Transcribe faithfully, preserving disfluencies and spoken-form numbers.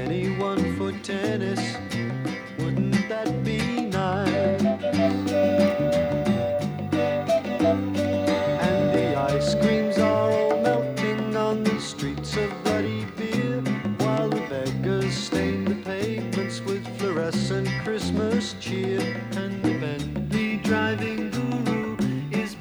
only one for tennis. Wouldn't that be nice?